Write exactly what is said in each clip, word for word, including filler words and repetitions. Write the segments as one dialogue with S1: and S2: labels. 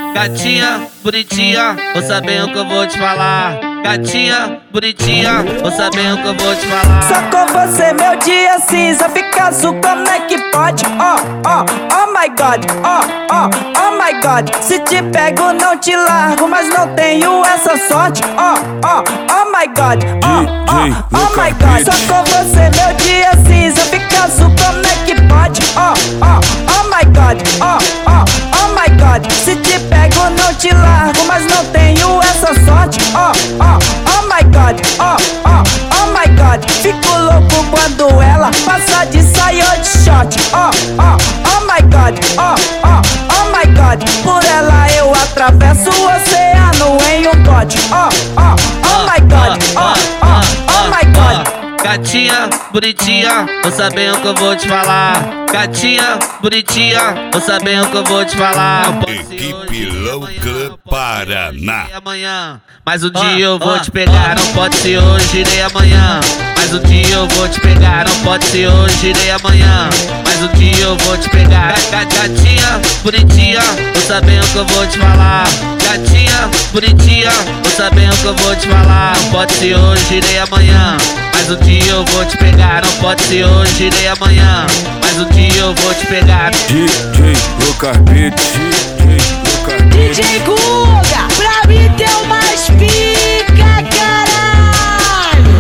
S1: Gatinha, bonitinha, vou saber o que eu vou te falar. Gatinha, bonitinha, vou saber o que eu vou te falar.
S2: Só com você meu dia cinza fica azul, como é que pode? Oh, oh, oh my god, oh, oh, oh my god. Se te pego não te largo, mas não tenho essa sorte. Oh, oh, oh my god, oh, oh, oh my god. Só com você meu dia cinza fica azul, como é que pode? Oh, oh, oh my god, oh, oh, oh my god. Se te pego não te largo, mas não tenho essa sorte. Oh, oh, oh my god, oh, oh, oh my god. Fico louco quando ela passa de saia ou de short. Oh, oh, oh my god, oh, oh, oh my god. Por ela eu atravesso o oceano em um bote. Oh, oh, oh my god, oh, oh, oh my god.
S1: Gatinha, bonitinha, vou saber o que eu vou te falar. Gatinha, bonitinha, vou saber o que eu vou te falar.
S3: Equipe Louca Paraná.
S1: Amanhã, mas um dia eu vou te pegar, não pode ser hoje nem amanhã. Mas um dia eu vou te pegar, não pode ser hoje nem amanhã. Mas um dia eu vou te pegar. Gatinha, bonitinha, vou saber o que eu vou te falar. Gatinha, bonitinha, vou saber o que eu vou te falar. Não pode ser hoje nem amanhã. Mas um dia eu vou te pegar, não pode ser hoje nem amanhã. Mas um dia eu vou te pegar.
S3: D J Louca Beat, D J Louca Beat.
S4: D J Guga, pra mim tem mais pica, caralho.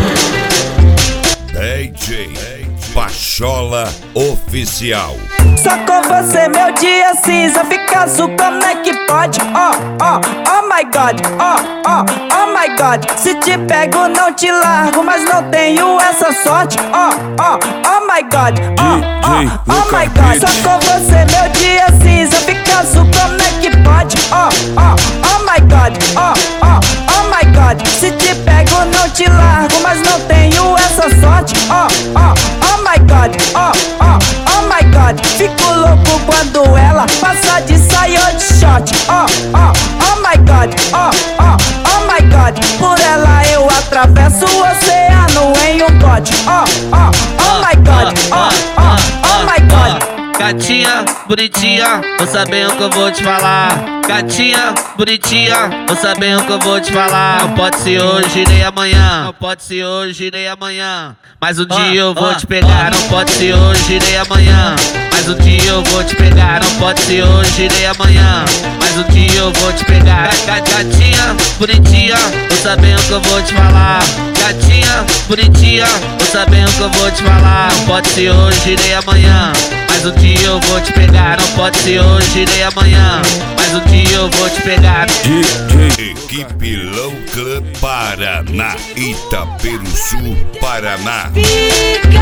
S3: D J Pachola Oficial.
S2: Só com você meu dia cinza fica azul, como é que pode? Oh, oh, oh my god, oh, oh, oh my god. Se te pego não te largo, mas não tenho essa sorte. Oh, oh, oh my god, oh, oh, oh my god. Só com você meu dia cinza fica azul, como é que pode? Oh, oh, oh my god, oh, oh, oh my god. Se te pego não te largo, mas não tenho essa sorte. Oh, oh, oh my god, oh, oh, oh my god. Fico louco quando ela passa de saia ou de short. Oh, oh, oh my god, oh, oh, oh my god. Por ela eu atravesso o oceano em um bote. Oh, oh, oh my god, oh, oh, oh my god.
S1: Gatinha, bonitinha, vou saber o que eu vou te falar. Gatinha, bonitinha, vou saber o que eu vou te falar. Não pode ser hoje nem amanhã. Não pode ser hoje nem amanhã. Mas um dia eu vou te pegar. Não pode ser hoje nem amanhã. Mas um dia eu vou te pegar. Não pode ser hoje nem amanhã. Mas um dia eu vou te pegar. Gatinha, bonitinha, vou saber o que eu vou te falar. Gatinha, bonitinha, vou saber o que eu vou te falar. Não pode ser hoje nem amanhã. Mas um dia eu vou te pegar, não pode ser hoje nem amanhã. Mas um dia eu vou te pegar.
S3: D J Equipe Louca Paraná, Itaperuçu, Paraná.
S4: Pica.